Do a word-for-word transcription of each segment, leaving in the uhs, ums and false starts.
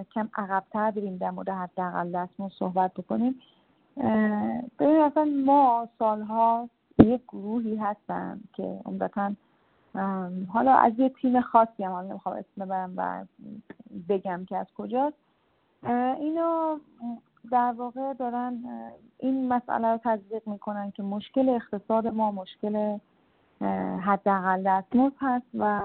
کم عقب‌تر بریم در مورد حداقل دستمزد صحبت بکنیم. ببینید اصلا ما سالها یک گروهی هستن که عمدتاً حالا از یه تیم خاصی هم حالا نمیخوام اسم ببرم و بگم که از کجاست، اینا در واقع دارن این مسئله رو تزریق میکنن که مشکل اقتصاد ما مشکل حداقل دستمزد هست و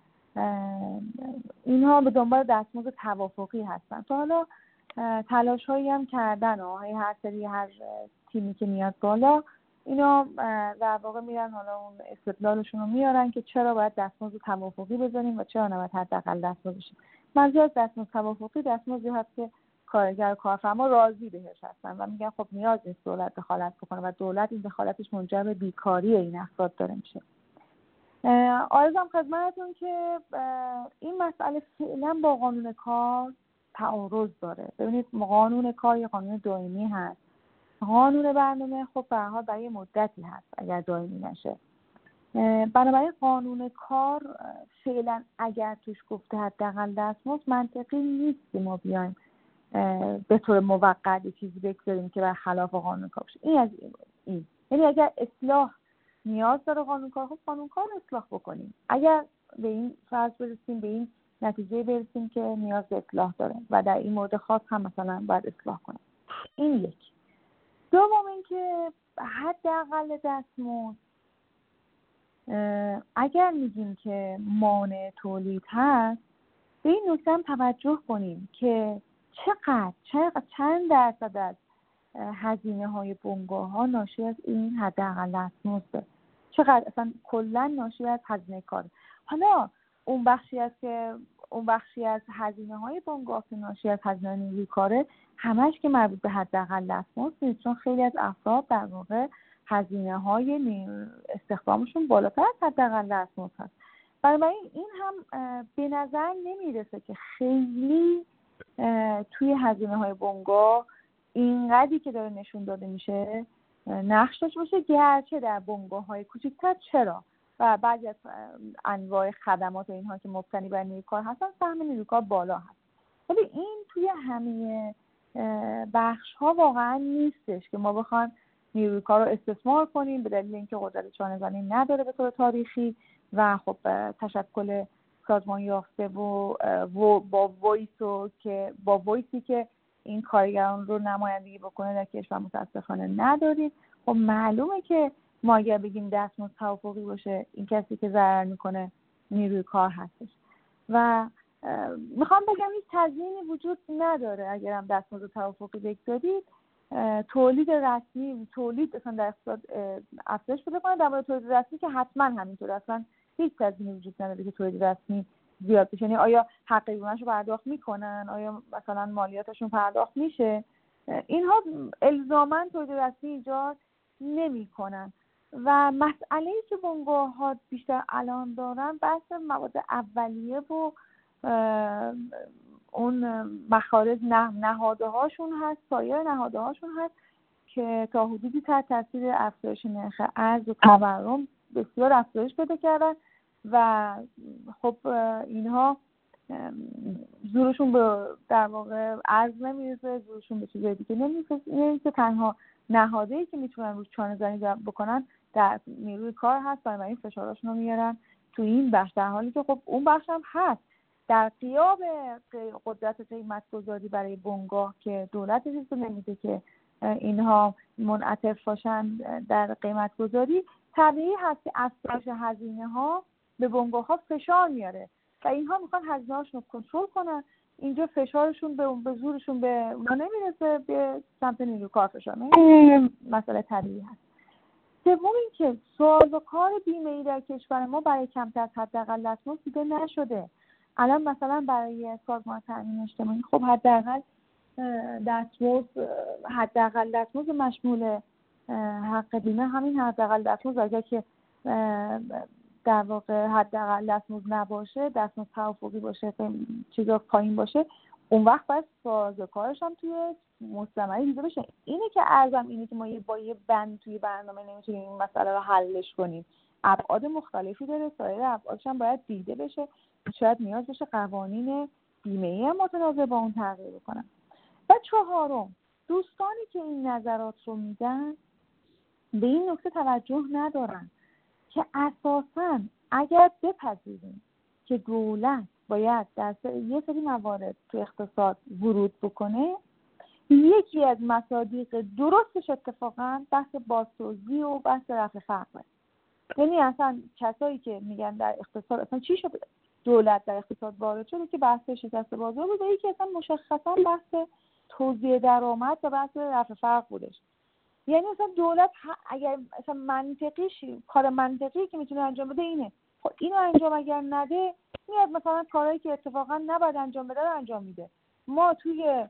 اینها به دنبال دستمزد توافقی هستن. تا حالا تلاش هایی هم کردن و هر سری هر تیمی که میاد بالا اینا در واقع میرن حالا اون استدلالشون رو میارن که چرا باید دستمزد توافقی بذاریم و چرا نباید حداقل دستمزد بشیم. منظور از دستمزد توافقی دستمزدی هست که کارگر و کارفرما راضی بهش هستن و میگن خب نیاز نیست دولت دخالت بکنه و دولت این دخالتش منجر به بیکاری این افراد داره میشه. عرضم خدمتتون که این مسئله فعلا با قانون کار تعارض داره. ببینید قانون کار یه قانون دائمی هست، قانون برنامه خب به هر حال برای مدتی هست اگر دائمی نشه. بنابراین قانون کار فعلا اگر توش گفته حداقل دستمزد منطقی نیست که ما بیایم به طور موقت چیزی بگذاریم که برخلاف قانون کار باشه. این از این یعنی اگر اصلاح نیاز داره قانون کار، خب قانون کار اصلاح بکنیم. اگر به این فرض برسیم، به این نتیجه برسیم که نیاز به اصلاح داره و در این مورد خاص هم مثلا باید اصلاح کنیم. این یک. دوم اینکه حداقل دستمزد اگر میگیم که مانع تولید هست، به این نکته هم توجه کنیم که چقدر چقدر چند درصد از هزینه های بنگاه ها ناشی از این حداقل دستمزده، چقدر اصلا کلا ناشی از هزینه کار. حالا اون بخشی است که اون بخشی از هزینه های بنگاه که ناشی از هزینه نیروی کاره همش که مربوط به حداقل دستمزد نیست، چون خیلی از افراد در واقع هزینه های استخدامشون بالاتر از حداقل دستمزد هست. بنابراین این هم به نظر نمیرسه که خیلی توی هزینه های بنگاه اینقدری که داره نشون داده میشه نقش داشته باشه، گرچه در بنگاه های کوچکتر چرا و بعضی از انواع خدمات و اینها که مبتنی بر نیروی کار هستن سهم نیروی کار بالا هست. ولی این توی همه بخش ها واقعا نیستش که ما بخوایم نیروی کار رو استثمار کنیم به دلیل اینکه قدرت چانه‌زنی نداره به طور تاریخی و خب تشکل سازمان یافته و, و با وایسو که با وایسی که این کارگران رو نمایندگی بکنه در کشور متاسفانه نداریم. خب معلومه که ما اگر بگیم دستمزد توافقی باشه این کسی که ضرر میکنه نیروی کار هستش و میخوام بگم هیچ تضمینی وجود نداره اگر هم دستمزد توافقی بگذارید تولید رسمی تولید اصلا در اقتصاد افزایش پیدا کنه. در مورد تولید رسمی که حتما همینطور اصلا هیچ تضمینی وجود نداره که تولید رسمی زیاد بشه. یعنی آیا حق ایوانشو پرداخت میکنن، آیا مثلا مالیاتشون پرداخت میشه، اینها الزاما تولید رسمی ایجاد نمیکنن. و مسئله‌ای که بنگاه ها بیشتر الان دارن بحث مواد اولیه و اون مخارج نهاده هاشون هست، سایر نهاده هاشون هست که تا حدودی تحت تاثیر افزایش نرخ ارز و تورم بسیار افزایش پیدا کردن و خب اینها زورشون به در واقع ارز نمیرسه، زورشون به چیزای دیگه نمیرسه. اینه که تنها نهاده‌ای که میتونن روش چانه‌زنی بکنن در نیروی کار هست، برای این فشاراشون رو میارن تو این بخش، در حالی که خب اون بخش هم هست در غیاب قدرت قیمت گذاری برای بنگاه که دولت اجازه نمیده که اینها منعطف باشن در قیمت گذاری. طبیعی هست که افزایش هزینه ها به بنگاه ها فشار میاره و اینها میخوان هزینه هاشون رو کنترل کنن. اینجا فشارشون به به زورشون به اونا نمیرسه، به سمت نیروی کار فشار میاره. مسئله طبیعی هست. سوم اینکه سازوکار بیمه‌ای در کشور ما برای کمتر از حداقل دستمزد دیده نشده. الان مثلا برای سازمان تامین اجتماعی خب حداقل دستمزد حداقل دستمزد مشمول حق بیمه همین حداقل دستمزد، اگر که در واقع حداقل دستمزد نباشه، دستمزد توافقی باشه، چیزا پایین باشه، اون وقت باید سازوکارش هم توی مستمری دیده بشه. اینه که ارزم اینه که ما با یه بند توی برنامه نمیتونیم این مسئله رو حلش کنیم. ابعاد مختلفی داره، سایر ابعادش هم باید دیده بشه. شاید نیاز بشه قوانین بیمه‌ای هم متناسب با اون تغییر بکنن. و چهارم، دوستانی که این نظرات رو میدن به این نکته توجه ندارن که اساساً اگر بپذیریم که دولت باید در یه سری موارد تو اقتصاد ورود بکنه، یکی از مصادیق درستش اتفاقاً بحث بازسازی و بحث رفع فقره. یعنی اصلا کسایی که میگن در اقتصاد اصلا چی شده دولت در اقتصاد وارد شده که بحث شکست بازار بود و یکی اصلا مشخصاً بحث توزیع درآمد و بحث رفع فقر بودش. یعنی مثلا دولت اگر مثلا منطقیش کار منطقی که میتونه انجام بده اینه، خب اینو انجام اگر نده میاد مثلا کارهایی که اتفاقا نباید انجام بده رو انجام میده. ما توی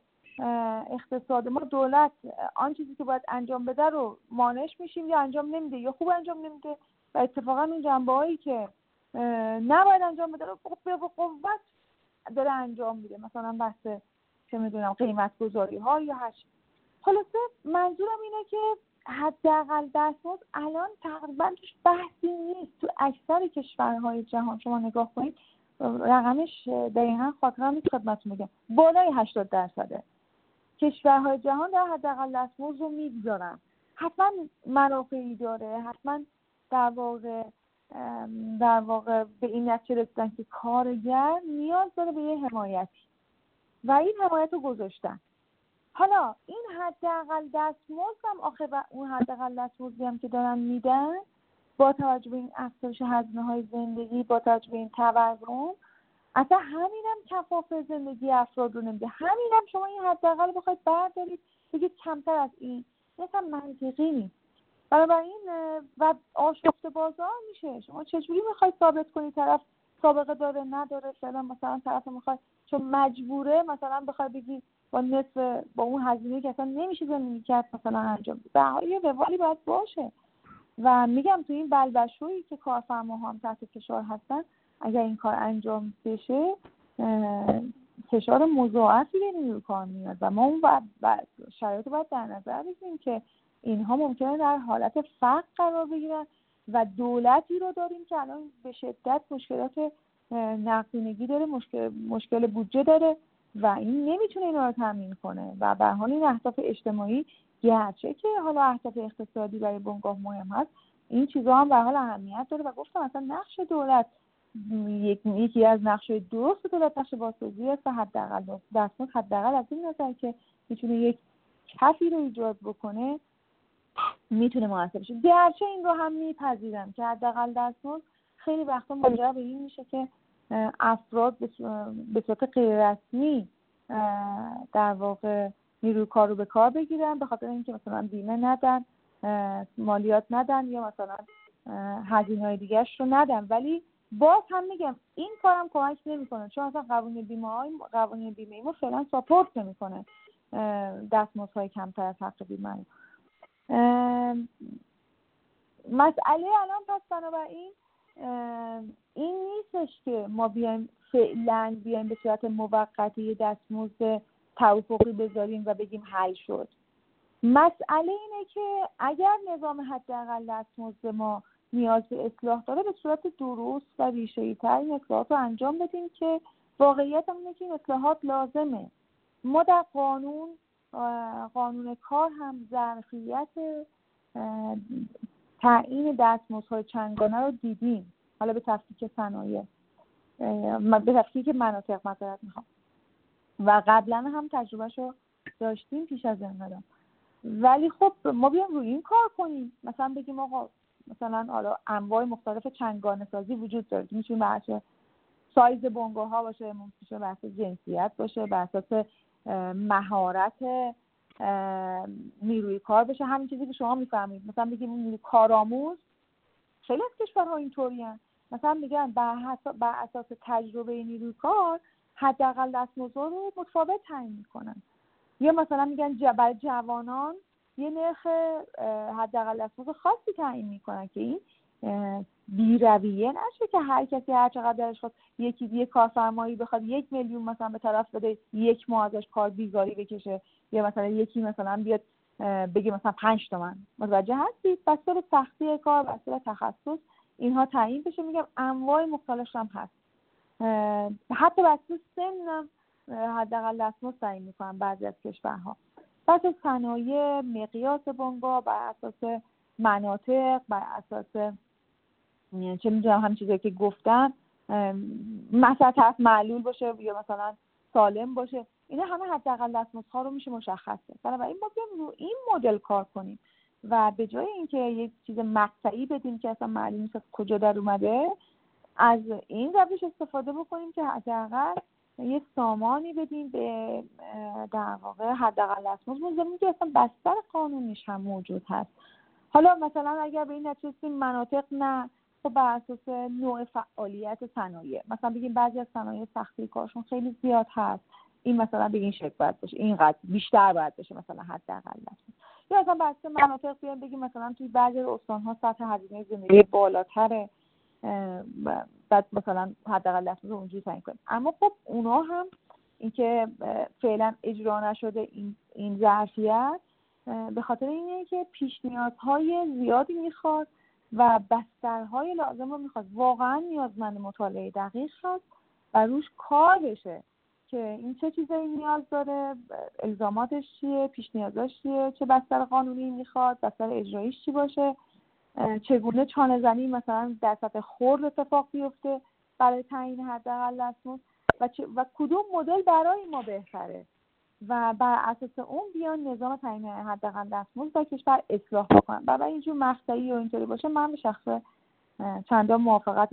اقتصاد ما دولت آن چیزی که باید انجام بده رو مانعش میشیم یا انجام نمیده یا خوب انجام نمیده و اتفاقا اون جنبه‌هایی که نباید انجام بده رو به قوت داره انجام میده، مثلا بحث چه میدونم قیمت گذاری ها یا هر چیز. خلاصه منظورم اینه که حداقل دستمزد الان تقریبا توش بحثی نیست. تو اکثر کشورهای جهان شما نگاه کنید رقمش دقیقاً خاطرم نیست خدمتتون بگم بالای هشتاد درصده. کشورهای جهان در حداقل دستمزد رو میگذارن. حتما منافعی داره، حتما در واقع در واقع به این نتیجه رسیدن که کارگر نیاز داره به یه حمایتی و این حمایت رو گذاشتن. حالا این حداقل دستمزد هم آخه اون حداقل دستمزدی هم که دارن میدن با توجه به این افزایش هزینه‌های زندگی، با توجه به این تورم، اصلا همینم کفاف زندگی افراد رو نمیده. همینم شما این حداقل بخواید بردارید بگید کمتر از این، مثلا منطقی نیست. بنابراین و آشفته بازار میشه. شما چجوری میخواید ثابت کنید طرف سابقه داره نداره فعلا، مثلا طرف میخواد چون مجبوره مثلا بخواد بگید با نصف با اون هزینه‌ای که اصلا نمیشه زندگی کرد مثلا انجام بده. به هر حال روالی باید باشه. و میگم تو این بلبشویی که کارفرماها هم تحت فشار هستن، اگر این کار انجام بشه فشار مضاعفی به نیروی کار میاد و ما اون باید شرایط باید در نظر بگیریم که اینها ممکنه در حالت فقر قرار بگیرن و دولتی رو داریم که الان به شدت مشکلات نقدینگی داره، مشکل مشکل بودجه داره و این نمیتونه اینا رو تامین کنه و به حال این اهداف اجتماعی گرچه که حالا اهداف اقتصادی برای بنگاه مهم هست، این چیزا هم به حال اهمیت داره و گفتم اصلا نقش دولت یکی از نقش‌های درست دولت نقش بازسازی است و حداقل دستمزد حداقل از این نظر که میتونه یک کفی رو ایجاد بکنه میتونه موثر بشه. گرچه این رو هم میپذیرم که حداقل دستمزد خیلی وقتا منجر به این میشه که افراد به صورت غیر رسمی در واقع نیروی کار رو به کار بگیرن به خاطر اینکه مثلا بیمه ندن، مالیات ندن یا مثلا هزینه‌های دیگه‌اش رو ندن. ولی باز هم میگم این کارم کمک نمی‌کنه چون اصلا قوانین بیمه‌های قوانین بیمه ما فعلا ساپورت نمی‌کنه دستمزدهای کمتر از حق بیمه. مسئله الان پس بنابراین این نیستش که ما بیایم فعلا بیایم به صورت موقتی دستمزد توافقی بذاریم و بگیم حل شد. مسئله اینه که اگر نظام حداقل دستمزد ما نیاز به اصلاح داره به صورت درست و ریشه‌ای‌تر این اصلاحات رو انجام بدیم که واقعیت هم اینه که این اصلاحات لازمه. ما در قانون قانون کار هم ظرفیت تعیین دستمزدهای چندگانه رو دیدیم، حالا به تفکیک صنایع به تفکیک مناطق معذرت میخوام و قبلا هم تجربهشو داشتیم پیش از انقلاب. ولی خب ما بیام روی این کار کنیم، مثلا بگیم آقا مثلا حالا انواع مختلف چندگانه سازی وجود داره، میتونه بحث سایز بنگاه ها باشه، ممکنه بحث جنسیت باشه، بر اساس مهارت نیروی کار بشه، همین چیزی که شما میفهمید. مثلا بگیم نیروی کارآموز خیلی از کشورها اینطوری هستن، مثلا میگن بر اساس تجربه نیروی کار حداقل دستمزد رو متفاوت تعیین میکنن، یا مثلا میگن برای جوانان یه نرخ حداقل دستمزد خاصی تعیین میکنن که این بی‌رویه نشه که هر کسی هر چقدر درش خواست یکی یک کارفرمایی بخواد یک میلیون مثلا به طرف بده یک ماه ازش کار بیزاری بکشه، یا مثلا یکی مثلا بیاد بگه مثلا پنج تومن. متوجه هستید؟ بسته به سختی کار، بسته به تخصص اینها تعیین بشه. میگم انواع مختلفش هم هست، حتی بسته سنم حداقل دستمزد تعیین میکنن بعضی از کشورها. بر اساس صنایع، مقیاس بنگاه، بر اساس مناطق، بر اساس چه میدونم همین چیزایی که گفتم، مثلا طرف معلول باشه یا مثلا سالم باشه، اینا همه حداقل دستمزدها رو میشه مشخصه. بنابراین ما بیایم رو این مدل کار کنیم و به جای اینکه یک چیز مقطعی بدیم که اصلا معلوم نیست کجا در اومده، از این روش استفاده بکنیم که حداقل یه سامانی بدیم به در واقع حداقل دستمزد، زمین که اصلا بستر قانونیش هم موجود هست. حالا مثلا اگر به این نتیجه مناطق نه، خب بر اساس نوع فعالیت صنایع، مثلا بگیم بعضی از صنایع سختی کارشون خیلی زیاد هست، این مثلا به این شکل باید باشه، اینقدر بیشتر باید بشه مثلا حداقل دستمزد. یا مثلا بر اساس مناطق بیان بگیم مثلا توی بعضی از استان‌ها سطح هزینه زندگی بالاتره، بعد مثلا حداقل دستمزد رو اونجوری تعیین کنیم. اما خب اونا هم اینکه فعلا اجرا نشده این این ظرفیت به خاطر اینه که پیش نیازهای زیادی میخواد و بسترهای لازم رو میخواد، واقعا نیازمند مطالعه دقیق هست و روش کار بشه که این چه چیزایی نیاز داره، الزاماتش چیه، پیش نیازاش چیه، چه بستر قانونی میخواد، بستر اجراییش چی باشه، چگونه چانه زنی مثلا در سطح خرد اتفاق بیفته برای تعیین حداقل دستمزد و, و کدوم مدل برای ما بهتره و بر اساس اون بیان نظام تعیین حداقل دستمزد در کشور اصلاح بکنن. برای اینجور مقطعی و اینطوری باشه من به شخصه چندان موافقت